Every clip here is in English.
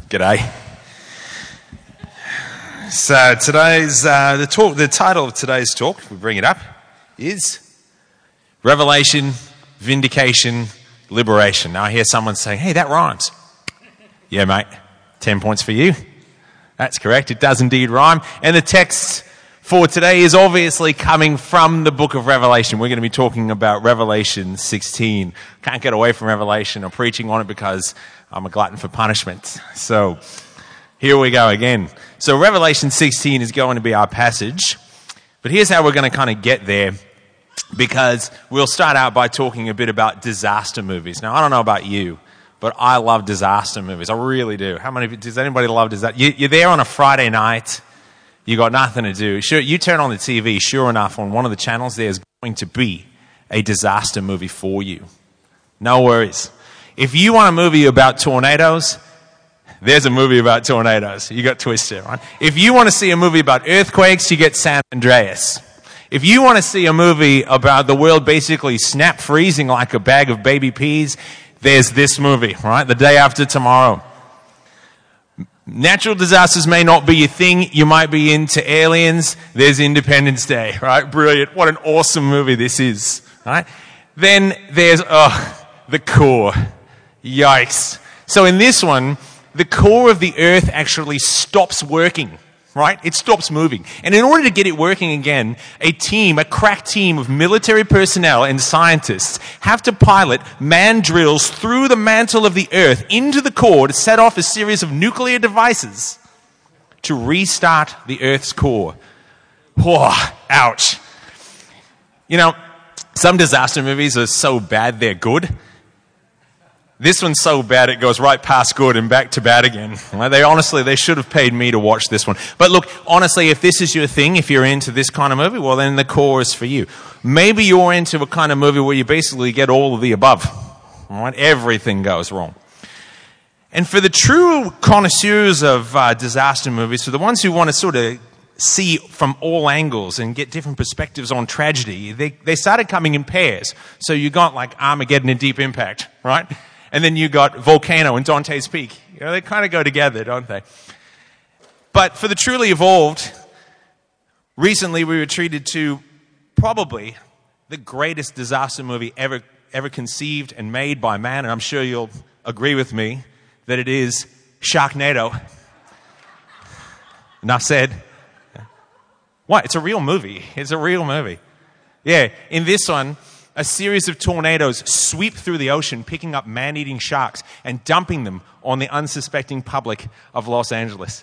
G'day. So today's the title of today's talk, we bring it up, is Revelation, Vindication, Liberation. Now I hear someone saying, "Hey, that rhymes." Yeah, mate. 10 points for you. That's correct. It does indeed rhyme. And the text for today is obviously coming from the book of Revelation. We're going to be talking about Revelation 16. Can't get away from Revelation or preaching on it because I'm a glutton for punishment. So here we go again. So Revelation 16 is going to be our passage. But here's how we're going to kind of get there, because we'll start out by talking a bit about disaster movies. Now, I don't know about you, but I love disaster movies. I really do. Does anybody love disaster? You're there on a Friday night. You got nothing to do. Sure, you turn on the TV, sure enough, on one of the channels, there's going to be a disaster movie for you. No worries. If you want a movie about tornadoes, there's a movie about tornadoes. You got Twister, right? If you want to see a movie about earthquakes, you get San Andreas. If you want to see a movie about the world basically snap freezing like a bag of baby peas, there's this movie, right? The Day After Tomorrow. Natural disasters may not be your thing. You might be into aliens. There's Independence Day, right? Brilliant. What an awesome movie this is, right? Then there's, the core. Yikes. So in this one, the core of the earth actually stops working, right? It stops moving. And in order to get it working again, a crack team of military personnel and scientists have to pilot manned drills through the mantle of the earth into the core to set off a series of nuclear devices to restart the earth's core. Oh, ouch. You know, some disaster movies are so bad they're good. This one's so bad it goes right past good and back to bad again. They should have paid me to watch this one. But look, honestly, if this is your thing, if you're into this kind of movie, well, then the core is for you. Maybe you're into a kind of movie where you basically get all of the above. All right? Everything goes wrong. And for the true connoisseurs of disaster movies, for the ones who want to sort of see from all angles and get different perspectives on tragedy, they started coming in pairs. So you got like Armageddon and Deep Impact, right? And then you got Volcano and Dante's Peak. You know, they kind of go together, don't they? But for the truly evolved, recently we were treated to probably the greatest disaster movie ever conceived and made by man. And I'm sure you'll agree with me that it is Sharknado. Enough said. What? It's a real movie. It's a real movie. Yeah, in this one, a series of tornadoes sweep through the ocean, picking up man-eating sharks and dumping them on the unsuspecting public of Los Angeles.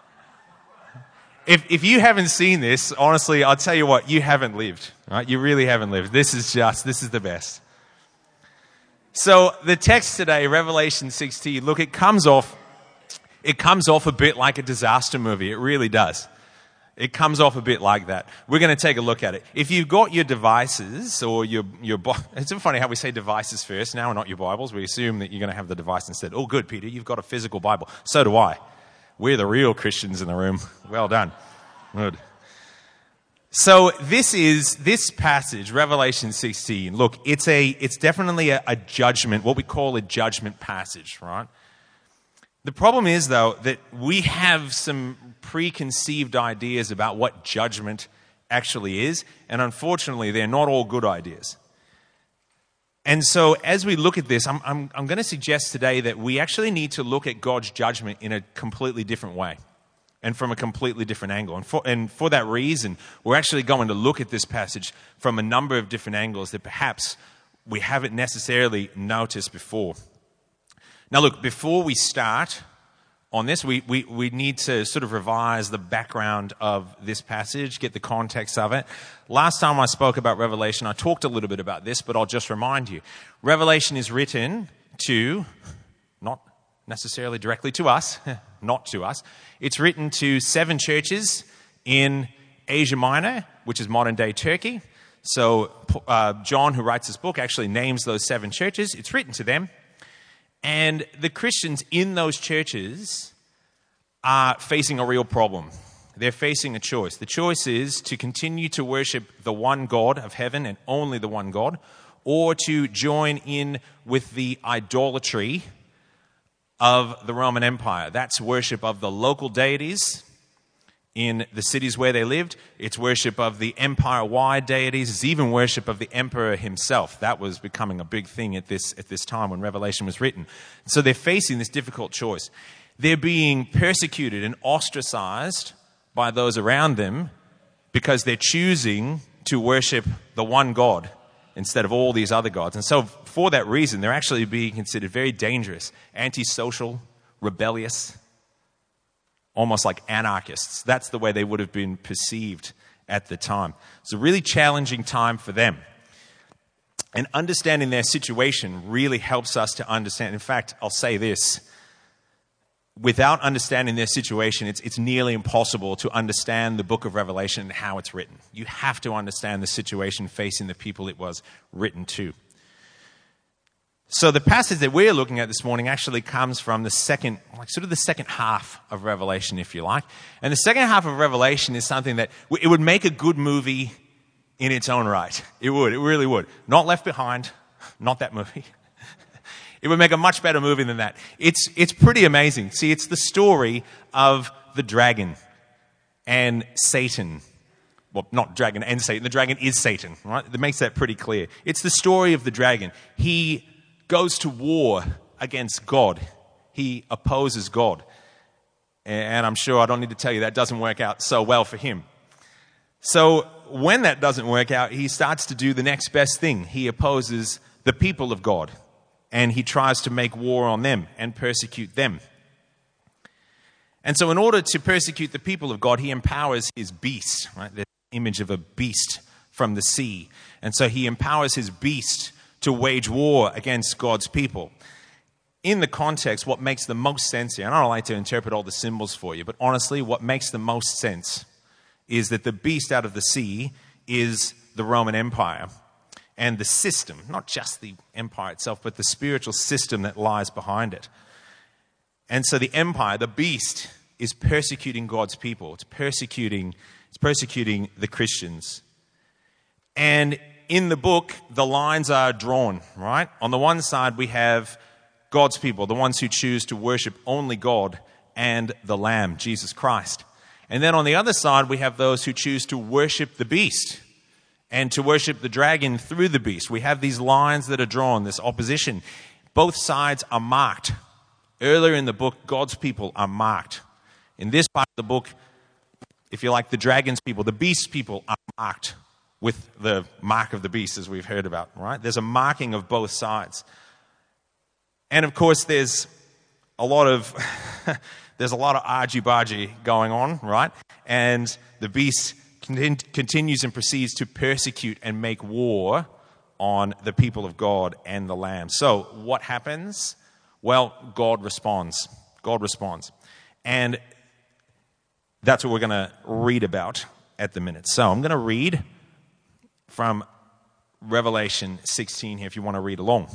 If you haven't seen this, honestly, I'll tell you what, you haven't lived. Right? You really haven't lived. This is the best. So the text today, Revelation 16, look, it comes off a bit like a disaster movie. It really does. It comes off a bit like that. We're going to take a look at it. If you've got your devices or it's funny how we say devices first. Now we're not your Bibles. We assume that you're going to have the device instead. Oh, good, Peter. You've got a physical Bible. So do I. We're the real Christians in the room. Well done. Good. So this passage, Revelation 16. Look, it's definitely a judgment, what we call a judgment passage, right? The problem is, though, that we have some preconceived ideas about what judgment actually is, and unfortunately, they're not all good ideas. And so, as we look at this, I'm going to suggest today that we actually need to look at God's judgment in a completely different way, and from a completely different angle. And for that reason, we're actually going to look at this passage from a number of different angles that perhaps we haven't necessarily noticed before. Now look, before we start on this, we need to sort of revise the background of this passage, get the context of it. Last time I spoke about Revelation, I talked a little bit about this, but I'll just remind you. Revelation is written to, not necessarily directly to us, not to us. It's written to 7 churches in Asia Minor, which is modern-day Turkey. So John, who writes this book, actually names those 7 churches. It's written to them. And the Christians in those churches are facing a real problem. They're facing a choice. The choice is to continue to worship the one God of heaven and only the one God, or to join in with the idolatry of the Roman Empire. That's worship of the local deities in the cities where they lived. It's worship of the empire-wide deities. It's even worship of the emperor himself. That was becoming a big thing at this time when Revelation was written. So they're facing this difficult choice. They're being persecuted and ostracized by those around them because they're choosing to worship the one God instead of all these other gods. And so for that reason, they're actually being considered very dangerous, antisocial, rebellious, almost like anarchists. That's the way they would have been perceived at the time. It's a really challenging time for them. And understanding their situation really helps us to understand. In fact, I'll say this. Without understanding their situation, it's nearly impossible to understand the book of Revelation and how it's written. You have to understand the situation facing the people it was written to. So the passage that we're looking at this morning actually comes from the second half of Revelation, if you like. And the second half of Revelation is something that it would make a good movie in its own right. It would. It really would. Not Left Behind. Not that movie. It would make a much better movie than that. It's pretty amazing. See, it's the story of the dragon and Satan. Well, not dragon and Satan. The dragon is Satan, right? That makes that pretty clear. It's the story of the dragon. He goes to war against God. He opposes God. And I'm sure I don't need to tell you that doesn't work out so well for him. So when that doesn't work out, he starts to do the next best thing. He opposes the people of God. And he tries to make war on them and persecute them. And so in order to persecute the people of God, he empowers his beast, right? The image of a beast from the sea. And so he empowers his beast to wage war against God's people. In the context, what makes the most sense here, and I don't like to interpret all the symbols for you, but honestly, what makes the most sense is that the beast out of the sea is the Roman Empire. And the system, not just the empire itself, but the spiritual system that lies behind it. And so the empire, the beast, is persecuting God's people. It's persecuting the Christians. And in the book, the lines are drawn, right? On the one side, we have God's people, the ones who choose to worship only God and the Lamb, Jesus Christ. And then on the other side, we have those who choose to worship the beast and to worship the dragon through the beast. We have these lines that are drawn, this opposition. Both sides are marked. Earlier in the book, God's people are marked. In this part of the book, if you like, the dragon's people, the beast's people are marked with the mark of the beast, as we've heard about, right? There's a marking of both sides. And of course, there's a lot of argy-bargy going on, right? And the beast continues and proceeds to persecute and make war on the people of God and the Lamb. So what happens? Well, God responds. God responds. And that's what we're going to read about at the minute. So I'm going to read from Revelation 16 here if you want to read along.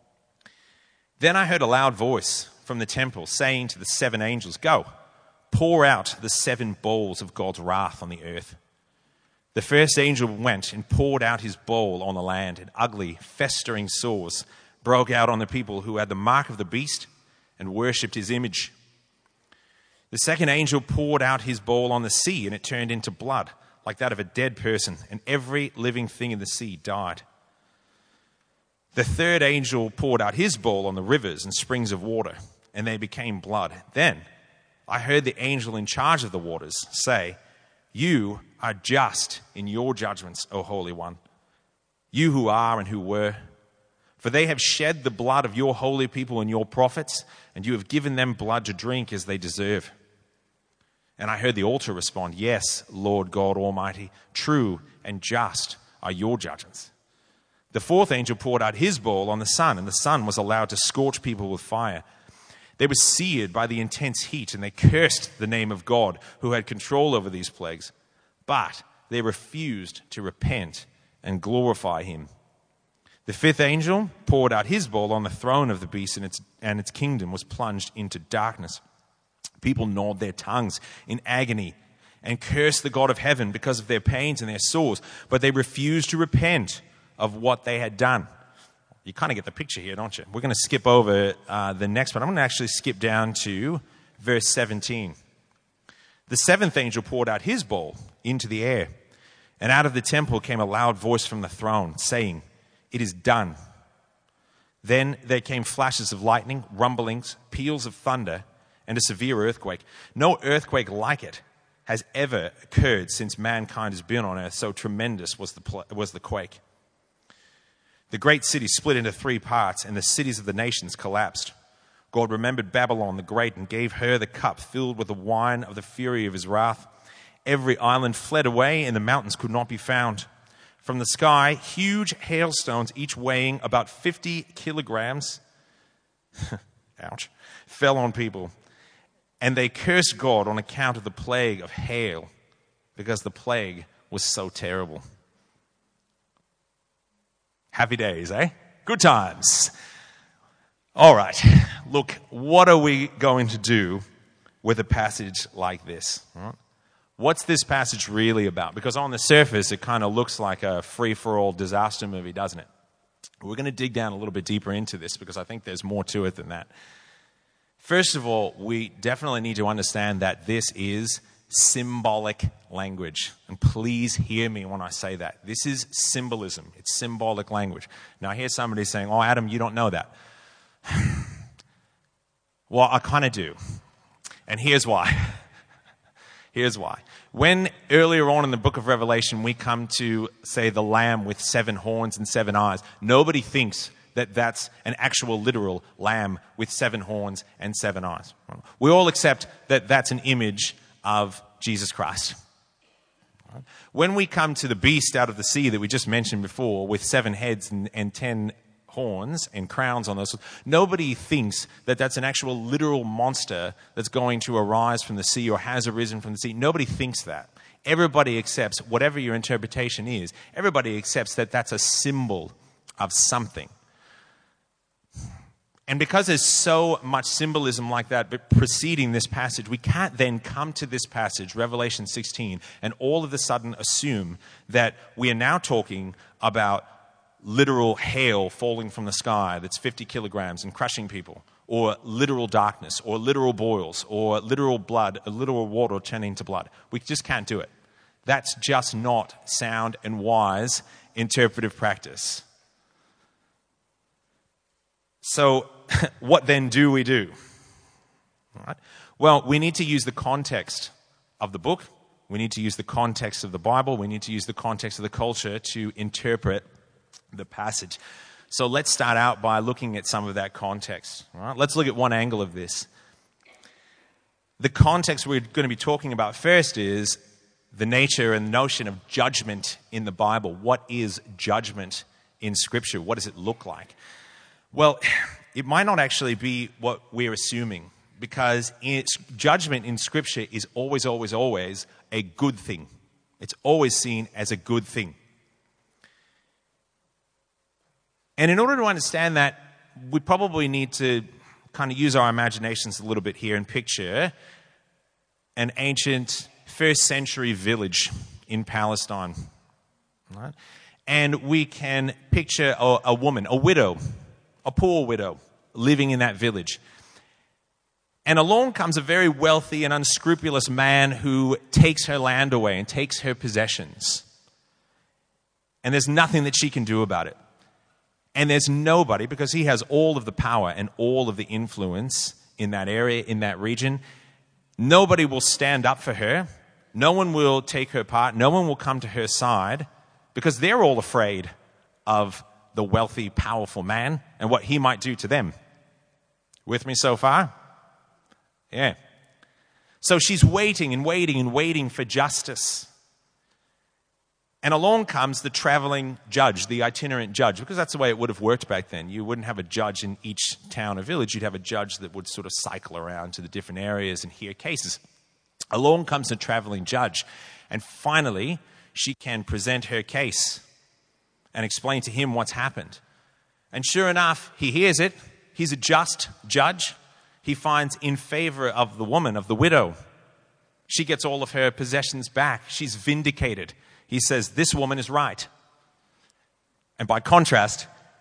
Then I heard a loud voice from the temple saying to the 7 angels, "Go, pour out the 7 bowls of God's wrath on the earth." The first angel went and poured out his bowl on the land, and ugly, festering sores broke out on the people who had the mark of the beast and worshipped his image. The second angel poured out his bowl on the sea, and it turned into blood, like that of a dead person, and every living thing in the sea died. The third angel poured out his bowl on the rivers and springs of water, and they became blood. Then I heard the angel in charge of the waters say, "You are just in your judgments, O Holy One, you who are and who were. For they have shed the blood of your holy people and your prophets, and you have given them blood to drink as they deserve." And I heard the altar respond, "Yes, Lord God Almighty, true and just are your judgments." The fourth angel poured out his bowl on the sun, and the sun was allowed to scorch people with fire. They were seared by the intense heat, and they cursed the name of God who had control over these plagues. But they refused to repent and glorify him. The fifth angel poured out his bowl on the throne of the beast, and its kingdom was plunged into darkness. People gnawed their tongues in agony and cursed the God of heaven because of their pains and their sores, but they refused to repent of what they had done. You kind of get the picture here, don't you? We're going to skip over the next one. I'm going to actually skip down to verse 17. The seventh angel poured out his bowl into the air, and out of the temple came a loud voice from the throne, saying, "It is done." Then there came flashes of lightning, rumblings, peals of thunder, and a severe earthquake. No earthquake like it has ever occurred since mankind has been on earth. So tremendous was the quake. The great city split into 3 parts, and the cities of the nations collapsed. God remembered Babylon the Great and gave her the cup filled with the wine of the fury of his wrath. Every island fled away, and the mountains could not be found. From the sky, huge hailstones, each weighing about 50 kilograms, ouch, fell on people. And they cursed God on account of the plague of hail, because the plague was so terrible. Happy days, eh? Good times. All right, look, what are we going to do with a passage like this? All right? What's this passage really about? Because on the surface, it kind of looks like a free-for-all disaster movie, doesn't it? We're going to dig down a little bit deeper into this because I think there's more to it than that. First of all, we definitely need to understand that this is symbolic language. And please hear me when I say that. This is symbolism. It's symbolic language. Now, I hear somebody saying, "Oh, Adam, you don't know that." Well, I kind of do. And here's why. Here's why. When earlier on in the book of Revelation we come to, say, the lamb with 7 horns and 7 eyes, nobody thinks that that's an actual literal lamb with 7 horns and 7 eyes. We all accept that that's an image of Jesus Christ. When we come to the beast out of the sea that we just mentioned before with 7 heads and 10 horns and crowns on those, nobody thinks that that's an actual literal monster that's going to arise from the sea or has arisen from the sea. Nobody thinks that. Everybody accepts, whatever your interpretation is, everybody accepts that that's a symbol of something. And because there's so much symbolism like that preceding this passage, we can't then come to this passage, Revelation 16, and all of a sudden assume that we are now talking about literal hail falling from the sky that's 50 kilograms and crushing people, or literal darkness, or literal boils, or literal blood, or literal water turning to blood. We just can't do it. That's just not sound and wise interpretive practice. So, what then do we do? All right. Well, we need to use the context of the book. We need to use the context of the Bible. We need to use the context of the culture to interpret the passage. So let's start out by looking at some of that context. All right? Let's look at one angle of this. The context we're going to be talking about first is the nature and notion of judgment in the Bible. What is judgment in Scripture? What does it look like? Well, it might not actually be what we're assuming, because judgment in Scripture is always, always, always a good thing. It's always seen as a good thing. And in order to understand that, we probably need to kind of use our imaginations a little bit here and picture an ancient first century village in Palestine. Right? And we can picture a woman, a widow, a poor widow, living in that village. And along comes a very wealthy and unscrupulous man who takes her land away and takes her possessions. And there's nothing that she can do about it. And there's nobody, because he has all of the power and all of the influence in that area, in that region. Nobody will stand up for her. No one will take her part. No one will come to her side, because they're all afraid of the wealthy, powerful man and what he might do to them. With me so far? Yeah. So she's waiting and waiting and waiting for justice. And along comes the traveling judge, the itinerant judge, because that's the way it would have worked back then. You wouldn't have a judge in each town or village. You'd have a judge that would sort of cycle around to the different areas and hear cases. Along comes the traveling judge. And finally, she can present her case and explain to him what's happened. And sure enough, he hears it. He's a just judge. He finds in favor of the woman, of the widow. She gets all of her possessions back. She's vindicated. He says, this woman is right. And by contrast,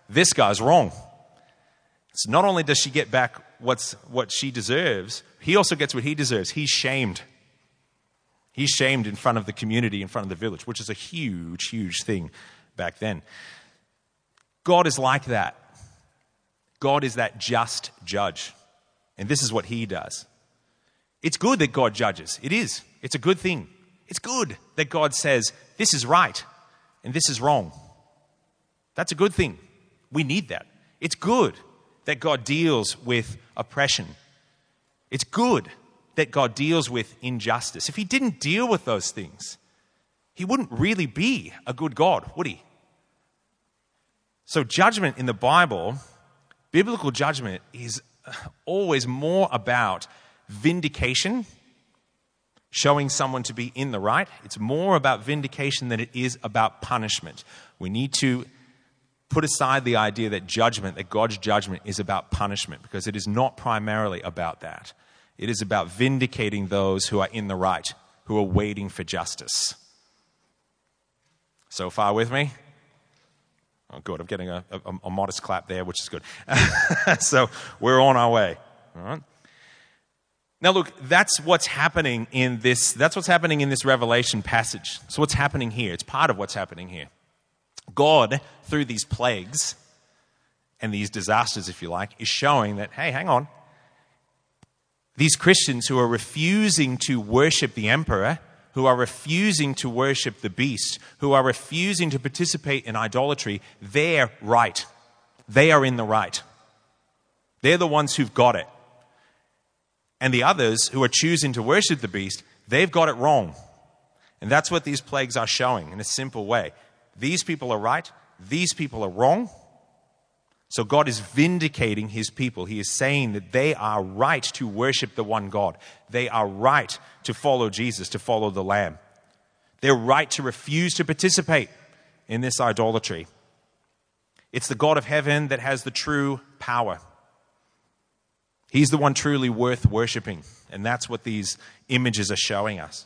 this guy's wrong. So not only does she get back what she deserves, he also gets what he deserves. He's shamed. He's shamed in front of the community, in front of the village, which is a huge, huge thing back then. God is like that. God is that just judge. And this is what he does. It's good that God judges. It is. It's a good thing. It's good that God says, this is right and this is wrong. That's a good thing. We need that. It's good that God deals with oppression. It's good that God deals with injustice. If he didn't deal with those things, he wouldn't really be a good God, would he? So judgment in the Bible, biblical judgment, is always more about vindication, showing someone to be in the right. It's more about vindication than it is about punishment. We need to put aside the idea that judgment, that God's judgment is about punishment, because it is not primarily about that. It is about vindicating those who are in the right, who are waiting for justice. So far with me? Oh, good. I'm getting a modest clap there, which is good. So we're on our way. All right. Now, look, that's what's happening in this Revelation passage. So what's happening here? It's part of what's happening here. God, through these plagues and these disasters, if you like, is showing that, hey, hang on. These Christians who are refusing to worship the emperor, who are refusing to worship the beast, who are refusing to participate in idolatry, they're right. They are in the right. They're the ones who've got it. And the others who are choosing to worship the beast, they've got it wrong. And that's what these plagues are showing in a simple way. These people are right. These people are wrong. So God is vindicating his people. He is saying that they are right to worship the one God. They are right to follow Jesus, to follow the Lamb. They're right to refuse to participate in this idolatry. It's the God of heaven that has the true power. He's the one truly worth worshiping. And that's what these images are showing us.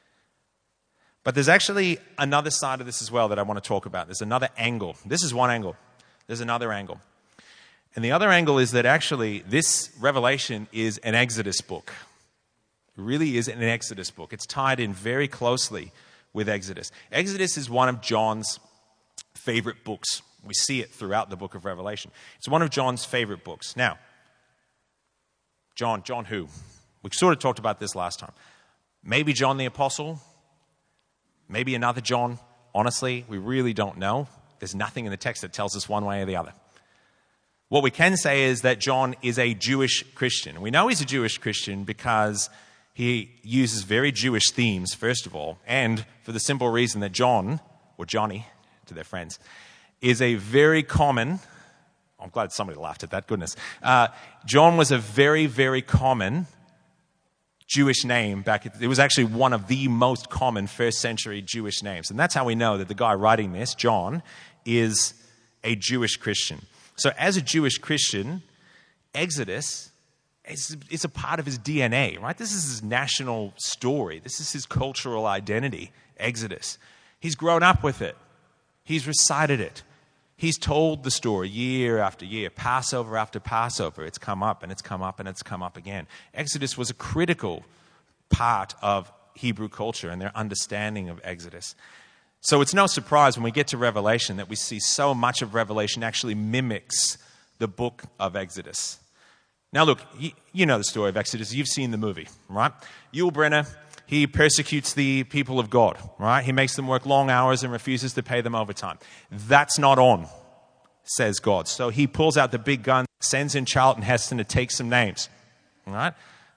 But there's actually another side of this as well that I want to talk about. There's another angle. This is one angle. There's another angle. And the other angle is that actually this Revelation is an Exodus book. It really is an Exodus book. It's tied in very closely with Exodus. Exodus is one of John's favorite books. We see it throughout the book of Revelation. It's one of John's favorite books. Now, John who? We sort of talked about this last time. Maybe John the Apostle. Maybe another John. Honestly, we really don't know. There's nothing in the text that tells us one way or the other. What we can say is that John is a Jewish Christian. We know he's a Jewish Christian because he uses very Jewish themes, first of all, and for the simple reason that John, or Johnny to their friends, is a very common, I'm glad somebody laughed at that, goodness. John was a very, very common Jewish name it was actually one of the most common first century Jewish names. And that's how we know that the guy writing this, John, is a Jewish Christian. So as a Jewish Christian, Exodus is a part of his DNA, right? This is his national story. This is his cultural identity, Exodus. He's grown up with it. He's recited it. He's told the story year after year, Passover after Passover. It's come up and it's come up and it's come up again. Exodus was a critical part of Hebrew culture and their understanding of Exodus. So it's no surprise when we get to Revelation that we see so much of Revelation actually mimics the book of Exodus. Now look, you know the story of Exodus. You've seen the movie, right? Yul Brynner, he persecutes the people of God, right? He makes them work long hours and refuses to pay them overtime. That's not on, says God. So he pulls out the big gun, sends in Charlton Heston to take some names, right?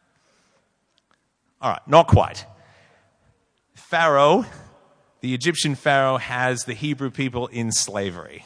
All right, not quite. Pharaoh, the Egyptian Pharaoh, has the Hebrew people in slavery.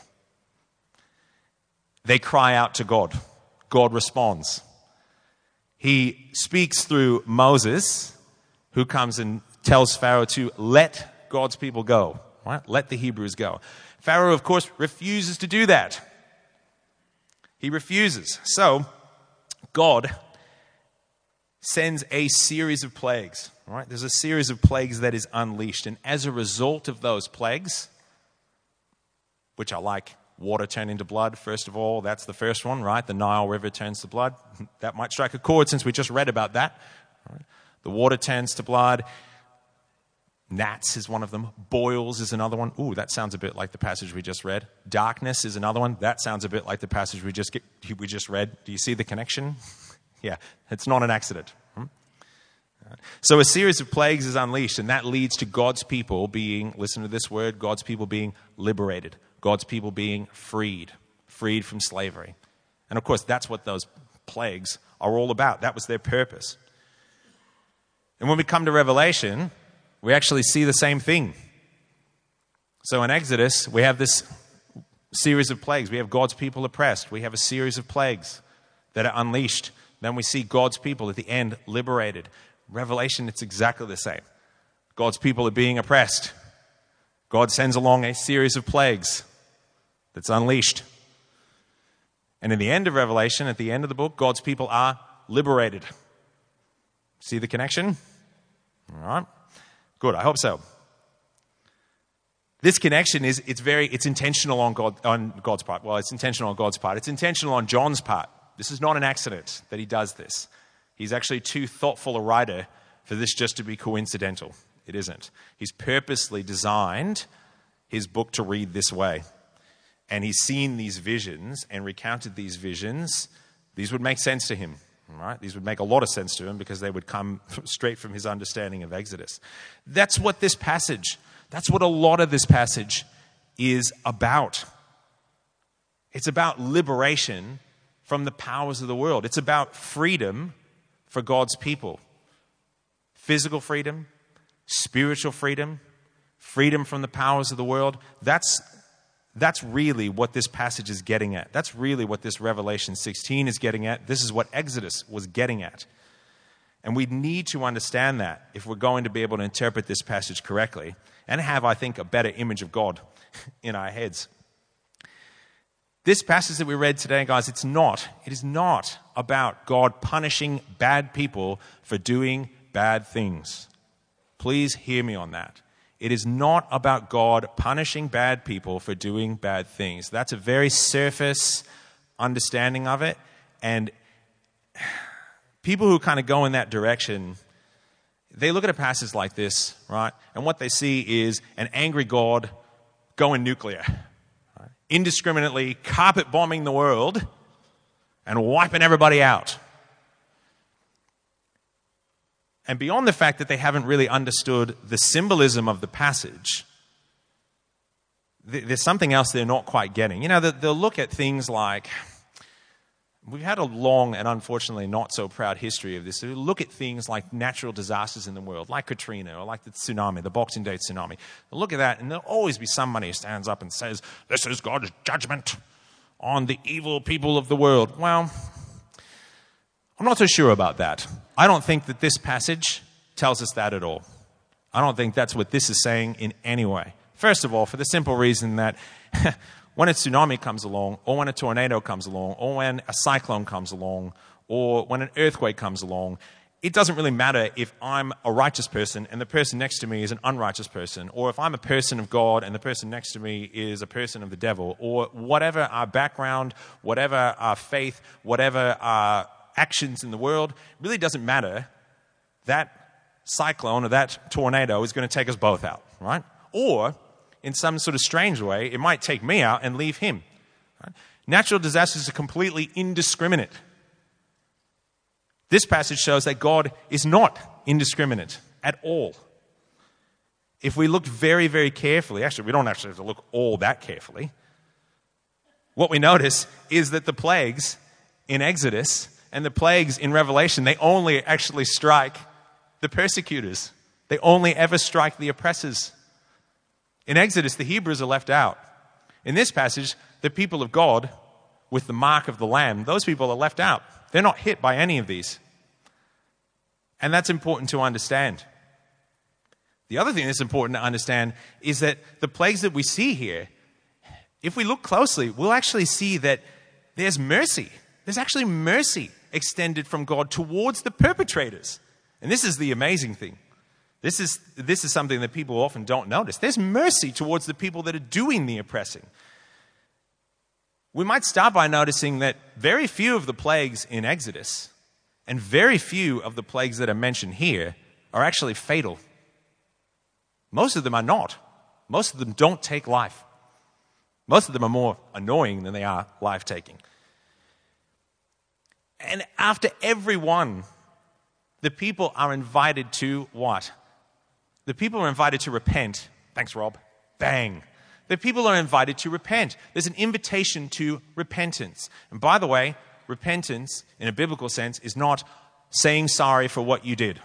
They cry out to God. God responds. He speaks through Moses, who comes and tells Pharaoh to let God's people go, right? Let the Hebrews go. Pharaoh, of course, refuses to do that. He refuses. So, God sends a series of plagues, right? There's a series of plagues that is unleashed. And as a result of those plagues, which are like Water turn into blood, first of all. That's the first one, right? The Nile River turns to blood. That might strike a chord since we just read about that. Right? The water turns to blood. Gnats is one of them. Boils is another one. Ooh, that sounds a bit like the passage we just read. Darkness is another one. That sounds a bit like the passage we just read. Do you see the connection? Yeah, it's not an accident. So a series of plagues is unleashed, and that leads to God's people being, listen to this word, God's people being liberated. God's people being freed from slavery. And of course, that's what those plagues are all about. That was their purpose. And when we come to Revelation, we actually see the same thing. So in Exodus, we have this series of plagues. We have God's people oppressed. We have a series of plagues that are unleashed. Then we see God's people at the end liberated. Revelation, it's exactly the same. God's people are being oppressed. God sends along a series of plagues that's unleashed. And in the end of Revelation, at the end of the book, God's people are liberated. See the connection? All right. Good, I hope so. This connection it's intentional on God's part. Well, it's intentional on God's part. It's intentional on John's part. This is not an accident that he does this. He's actually too thoughtful a writer for this just to be coincidental. It isn't. He's purposely designed his book to read this way. And he's seen these visions and recounted these visions. These would make sense to him, right? These would make a lot of sense to him because they would come straight from his understanding of Exodus. That's what a lot of this passage is about. It's about liberation from the powers of the world. It's about freedom for God's people. Physical freedom, spiritual freedom, freedom from the powers of the world. That's really what this passage is getting at. That's really what this Revelation 16 is getting at. This is what Exodus was getting at. And we need to understand that if we're going to be able to interpret this passage correctly and have, I think, a better image of God in our heads. This passage that we read today, guys, it is not about God punishing bad people for doing bad things. Please hear me on that. It is not about God punishing bad people for doing bad things. That's a very surface understanding of it. And people who kind of go in that direction, they look at a passage like this, right? And what they see is an angry God going nuclear. Indiscriminately carpet bombing the world and wiping everybody out. And beyond the fact that they haven't really understood the symbolism of the passage, there's something else they're not quite getting. You know, they'll look at things like, we've had a long and unfortunately not so proud history of this. We'll look at things like natural disasters in the world, like Katrina or like the tsunami, the Boxing Day tsunami. They'll look at that and there'll always be somebody who stands up and says, this is God's judgment on the evil people of the world. Well, I'm not so sure about that. I don't think that this passage tells us that at all. I don't think that's what this is saying in any way. First of all, for the simple reason that when a tsunami comes along, or when a tornado comes along, or when a cyclone comes along, or when an earthquake comes along, it doesn't really matter if I'm a righteous person and the person next to me is an unrighteous person, or if I'm a person of God and the person next to me is a person of the devil, or whatever our background, whatever our faith, whatever our actions in the world, really doesn't matter. That cyclone or that tornado is going to take us both out, right? Or in some sort of strange way, it might take me out and leave him. Right? Natural disasters are completely indiscriminate. This passage shows that God is not indiscriminate at all. If we look very, very carefully, actually, we don't actually have to look all that carefully. What we notice is that the plagues in Exodus and the plagues in Revelation, they only actually strike the persecutors. They only ever strike the oppressors. In Exodus, the Hebrews are left out. In this passage, the people of God, with the mark of the Lamb, those people are left out. They're not hit by any of these. And that's important to understand. The other thing that's important to understand is that the plagues that we see here, if we look closely, we'll actually see that there's mercy. There's actually mercy extended from God towards the perpetrators. And this is the amazing thing. This is something that people often don't notice. There's mercy towards the people that are doing the oppressing. we might start by noticing that very few of the plagues in Exodus and very few of the plagues that are mentioned here are actually fatal. Most of them are not. Most of them don't take life. Most of them are more annoying than they are life-taking. And after every one, the people are invited to what? The people are invited to repent. Thanks, Rob. Bang. The people are invited to repent. There's an invitation to repentance. And by the way, repentance, in a biblical sense, is not saying sorry for what you did.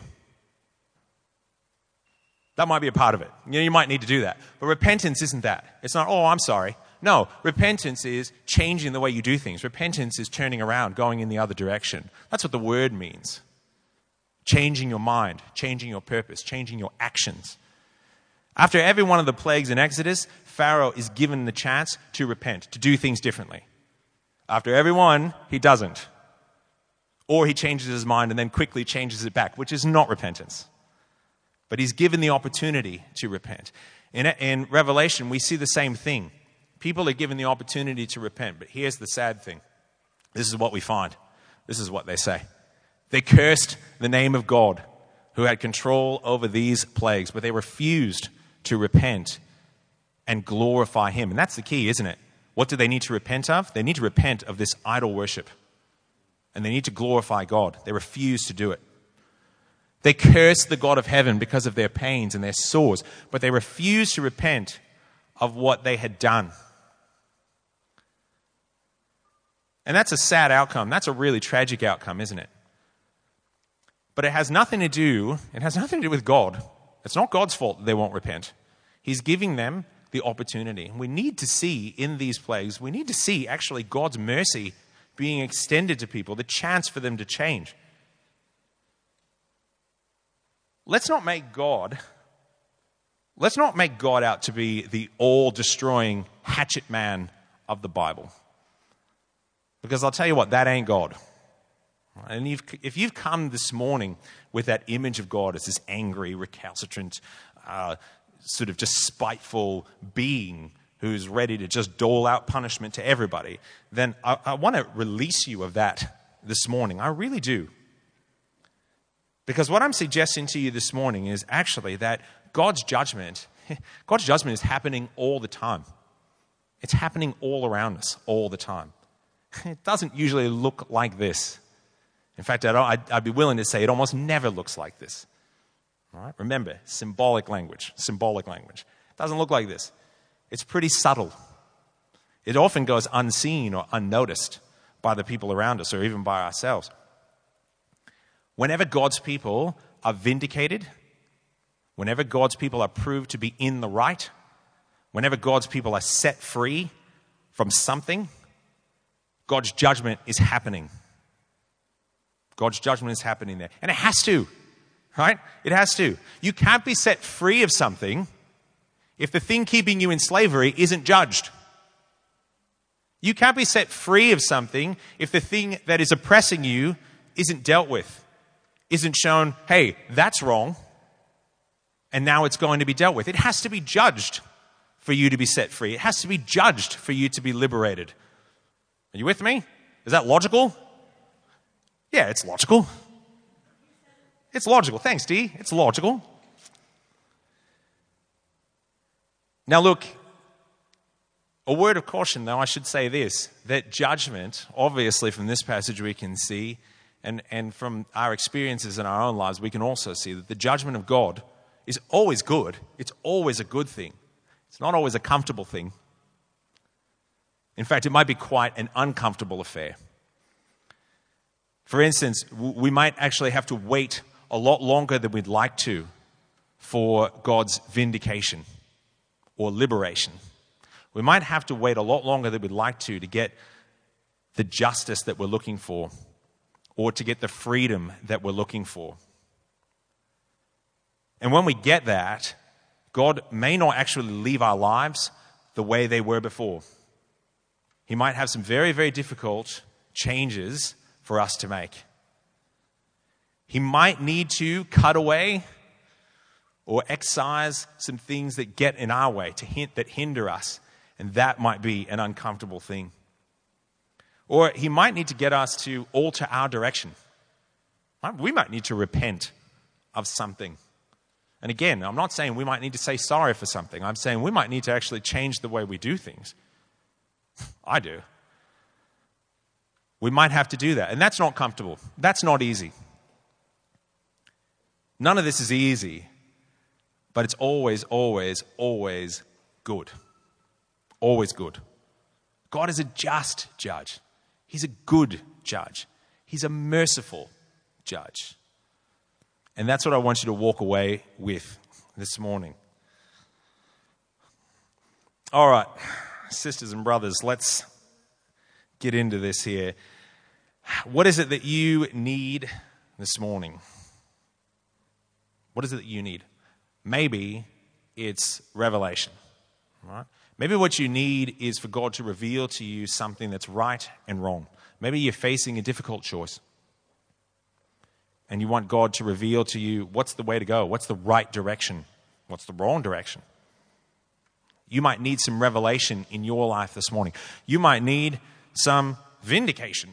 That might be a part of it. You might need to do that. But repentance isn't that. It's not, oh, I'm sorry. No, repentance is changing the way you do things. Repentance is turning around, going in the other direction. That's what the word means. Changing your mind, changing your purpose, changing your actions. After every one of the plagues in Exodus, Pharaoh is given the chance to repent, to do things differently. After every one, he doesn't. Or he changes his mind and then quickly changes it back, which is not repentance. But he's given the opportunity to repent. In Revelation, we see the same thing. People are given the opportunity to repent. But here's the sad thing. This is what we find. This is what they say. They cursed the name of God, who had control over these plagues, but they refused to repent and glorify him. And that's the key, isn't it? What do they need to repent of? They need to repent of this idol worship. And they need to glorify God. They refuse to do it. They cursed the God of heaven because of their pains and their sores, but they refused to repent of what they had done. And that's a sad outcome. That's a really tragic outcome, isn't it? But it has nothing to do with God. It's not God's fault that they won't repent. He's giving them the opportunity. We need to see in these plagues, we need to see actually God's mercy being extended to people, the chance for them to change. Let's not make God out to be the all-destroying hatchet man of the Bible. Because I'll tell you what, that ain't God. And if you've come this morning with that image of God as this angry, recalcitrant, sort of just spiteful being who's ready to just dole out punishment to everybody, then I want to release you of that this morning. I really do. Because what I'm suggesting to you this morning is actually that God's judgment is happening all the time. It's happening all around us all the time. It doesn't usually look like this. In fact, I'd be willing to say it almost never looks like this. All right? Remember, symbolic language. It doesn't look like this. It's pretty subtle. It often goes unseen or unnoticed by the people around us or even by ourselves. Whenever God's people are vindicated, whenever God's people are proved to be in the right, whenever God's people are set free from something, God's judgment is happening. God's judgment is happening there. And it has to, right? It has to. You can't be set free of something if the thing keeping you in slavery isn't judged. You can't be set free of something if the thing that is oppressing you isn't dealt with, isn't shown, hey, that's wrong, and now it's going to be dealt with. It has to be judged for you to be set free. It has to be judged for you to be liberated. Are you with me? Is that logical? Yeah, it's logical. It's logical. Thanks, Dee. It's logical. Now look, a word of caution, though, I should say this, that judgment, obviously from this passage we can see, and from our experiences in our own lives, we can also see that the judgment of God is always good. It's always a good thing. It's not always a comfortable thing. In fact, it might be quite an uncomfortable affair. For instance, we might actually have to wait a lot longer than we'd like to for God's vindication or liberation. We might have to wait a lot longer than we'd like to get the justice that we're looking for or to get the freedom that we're looking for. And when we get that, God may not actually leave our lives the way they were before. He might have some very, very difficult changes for us to make. He might need to cut away or excise some things that get in our way, that hinder us. And that might be an uncomfortable thing. Or he might need to get us to alter our direction. Right? We might need to repent of something. And again, I'm not saying we might need to say sorry for something. I'm saying we might need to actually change the way we do things. I do. We might have to do that. And that's not comfortable. That's not easy. None of this is easy. But it's always, always, always good. Always good. God is a just judge. He's a good judge. He's a merciful judge. And that's what I want you to walk away with this morning. All right, sisters and brothers, let's get into this here. What is it that you need this morning? What is it that you need? Maybe it's revelation, right? Maybe what you need is for God to reveal to you something that's right and wrong. Maybe you're facing a difficult choice. And you want God to reveal to you what's the way to go, what's the right direction, what's the wrong direction. You might need some revelation in your life this morning. You might need some vindication.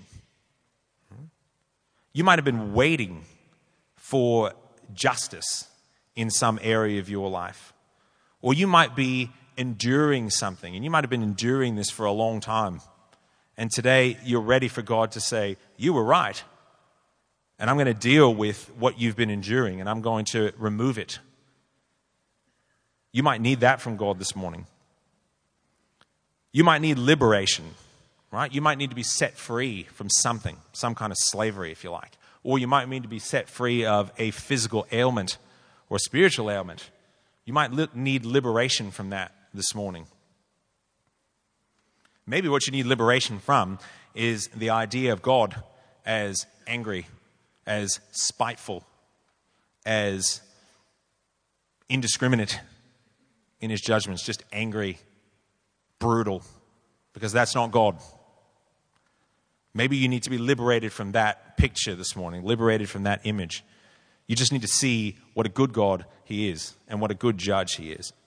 You might have been waiting for justice in some area of your life. Or you might be enduring something, and you might have been enduring this for a long time. And today you're ready for God to say, you were right. And I'm going to deal with what you've been enduring, and I'm going to remove it. You might need that from God this morning. You might need liberation, right? You might need to be set free from something, some kind of slavery, if you like. Or you might need to be set free of a physical ailment or a spiritual ailment. You might need liberation from that this morning. Maybe what you need liberation from is the idea of God as angry, as spiteful, as indiscriminate in his judgments, just angry, brutal, because that's not God. Maybe you need to be liberated from that picture this morning, liberated from that image. You just need to see what a good God he is and what a good judge he is.